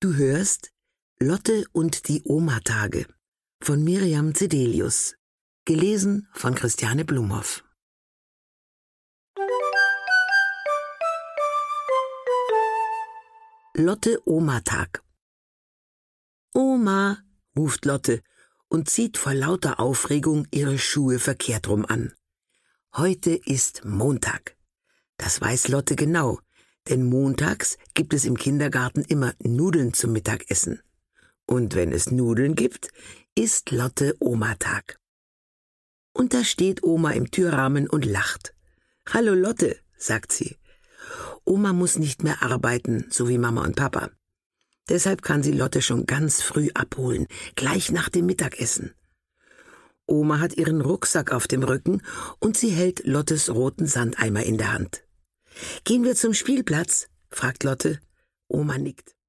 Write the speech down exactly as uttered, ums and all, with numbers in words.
Du hörst Lotte und die Oma-Tage von Miriam Zedelius, gelesen von Christiane Blumhoff. Lotte Oma-Tag. Oma, ruft Lotte und zieht vor lauter Aufregung ihre Schuhe verkehrt rum an. Heute ist Montag. Das weiß Lotte genau, denn montags gibt es im Kindergarten immer Nudeln zum Mittagessen. Und wenn es Nudeln gibt, ist Lotte Oma-Tag. Und da steht Oma im Türrahmen und lacht. »Hallo Lotte«, sagt sie. Oma muss nicht mehr arbeiten, so wie Mama und Papa. Deshalb kann sie Lotte schon ganz früh abholen, gleich nach dem Mittagessen. Oma hat ihren Rucksack auf dem Rücken und sie hält Lottes roten Sandeimer in der Hand. »Gehen wir zum Spielplatz?«, fragt Lotte. Oma nickt.